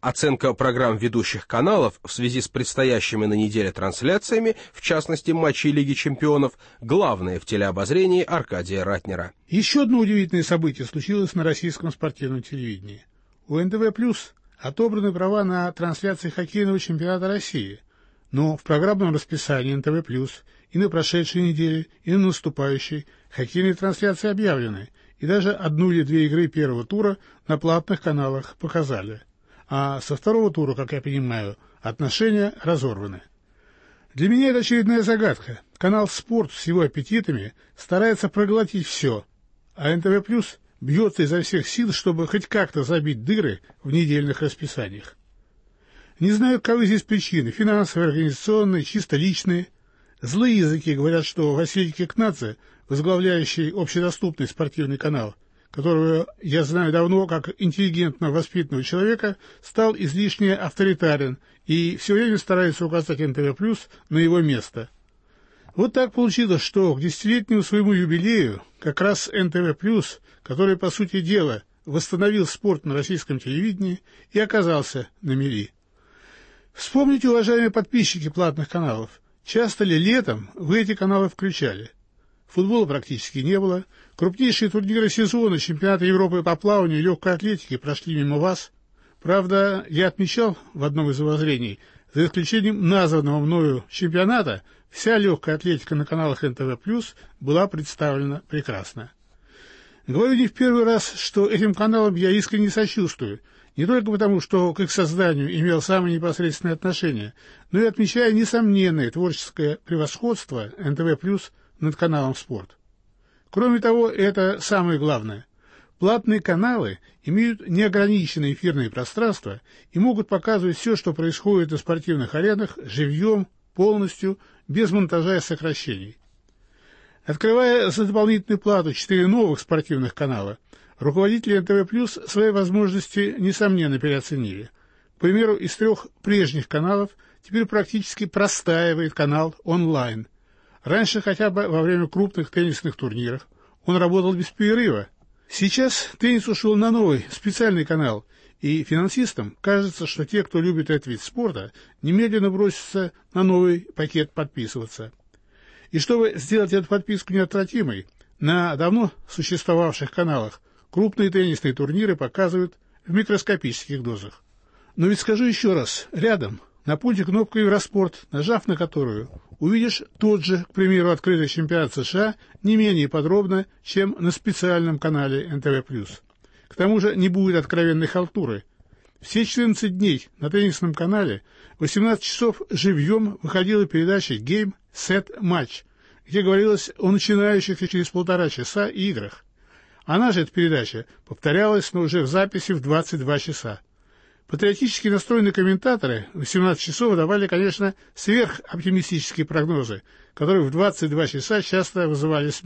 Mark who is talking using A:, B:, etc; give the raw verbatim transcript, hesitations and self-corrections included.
A: Оценка программ ведущих каналов в связи с предстоящими на неделе трансляциями, в частности матчей Лиги чемпионов, главное в телеобозрении Аркадия Ратнера.
B: Еще одно удивительное событие случилось на российском спортивном телевидении. У эн тэ вэ плюс отобраны права на трансляции хоккейного чемпионата России, но в программном расписании эн тэ вэ плюс и на прошедшей неделе, и на наступающей хоккейные трансляции объявлены, и даже одну или две игры первого тура на платных каналах показали. А со второго тура, как я понимаю, отношения разорваны. Для меня это очередная загадка. Канал «Спорт» с его аппетитами старается проглотить все, а эн тэ вэ плюс бьется изо всех сил, чтобы хоть как-то забить дыры в недельных расписаниях. Не знаю, каковы здесь причины, финансовые, организационные, чисто личные. Злые языки говорят, что Василий Кикнадзе, возглавляющий общедоступный спортивный канал, которого я знаю давно как интеллигентно воспитанного человека, стал излишне авторитарен и все время старается указать эн тэ вэ плюс на его место. Вот так получилось, что к десятилетнему своему юбилею как раз эн тэ вэ плюс, который, по сути дела, восстановил спорт на российском телевидении, и оказался на мели. Вспомните, уважаемые подписчики платных каналов, часто ли летом вы эти каналы включали? Футбола практически не было. Крупнейшие турниры сезона, чемпионаты Европы по плаванию и легкой атлетике прошли мимо вас. Правда, я отмечал в одном из воззрений, за исключением названного мною чемпионата, вся легкая атлетика на каналах эн тэ вэ плюс была представлена прекрасно. Говорю не в первый раз, что этим каналам я искренне сочувствую, не только потому, что к их созданию имел самое непосредственное отношение, но и отмечая несомненное творческое превосходство эн тэ вэ плюс над каналом «Спорт». Кроме того, это самое главное. Платные каналы имеют неограниченное эфирное пространство и могут показывать все, что происходит на спортивных аренах, живьем, полностью, без монтажа и сокращений. Открывая за дополнительную плату четыре новых спортивных канала, руководители эн тэ вэ плюс свои возможности, несомненно, переоценили. К примеру, из трех прежних каналов теперь практически простаивает канал онлайн. Раньше хотя бы во время крупных теннисных турниров он работал без перерыва. Сейчас теннис ушел на новый специальный канал, и финансистам кажется, что те, кто любит этот вид спорта, немедленно бросятся на новый пакет подписываться. И чтобы сделать эту подписку неотвратимой, на давно существовавших каналах крупные теннисные турниры показывают в микроскопических дозах. Но ведь скажу еще раз, рядом, на пульте кнопка «Евроспорт», нажав на которую, увидишь тот же, к примеру, открытый чемпионат США не менее подробно, чем на специальном канале эн тэ вэ плюс. К тому же не будет откровенной халтуры. Все четырнадцать дней на теннисном канале в восемнадцать часов живьем выходила передача «Гейм, Сет, Матч», где говорилось о начинающихся через полтора часа играх. Она же, эта передача, повторялась, но уже в записи в двадцать два часа. Патриотически настроенные комментаторы в восемнадцать часов давали, конечно, сверхоптимистические прогнозы, которые в двадцать два часа часто вызывали смех.